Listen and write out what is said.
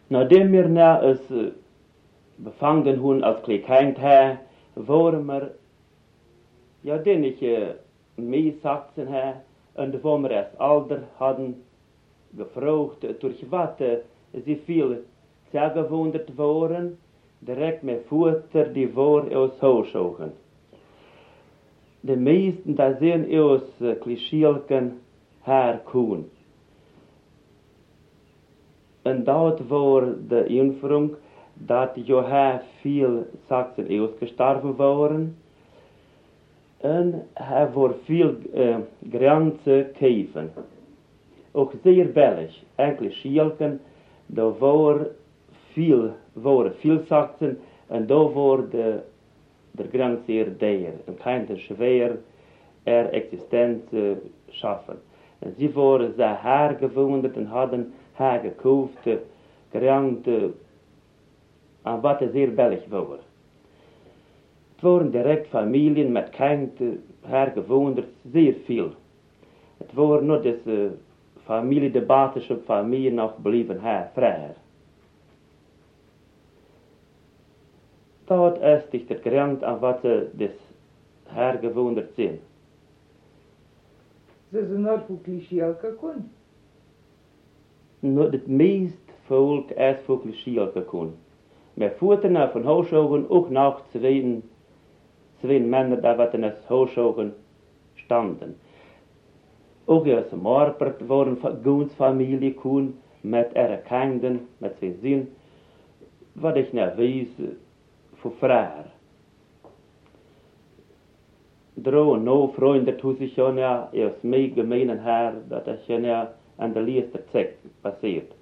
Nachdem wir es befangen hun als klein her, waren wir ja den ich mehr Sachsen her und wo wir es Alter hadden gefragt, durch was sie viel zergewundert waren, direkt mit Futter die war aus Hauschogen. De meisten da sehen aus Klischelken herkommen. Und dort war de Infrung, dat Johann viel Sachsen ausgestorben waren. Und er war viel Grenze käfen. Auch sehr billig. Eigentlich Schielken, da waren viel Sachsen und da war der Grenze sehr der. Und kein schwer Existenz schaffen. Und sie waren sehr hergewundert und hadden hergekauft, Grenze, an was sehr billig war. Es waren direkt Familien mit Kindern hergewundert, sehr viel. Es war nur diese Familie, die batische Familie noch blieben her, früher. Dort ist sich der Grenz an was das hergewundert sind. Sie sind not von Klischelke kun. Nur das meiste Volk ist von Klischelke kun. Wir fuhren nach von Hauschogen auch nach zwei Männer, die wat in das Hauschogen standen. Auch aus dem Marpert waren ganz Familie kun, mit ihren Kindern, mit zwei Söhnen, was ich nicht weiß, von früher. Drei no Freunde tun sich schon ja aus mir gemeinen her, dass das schon ja an der letzten Zeit passiert.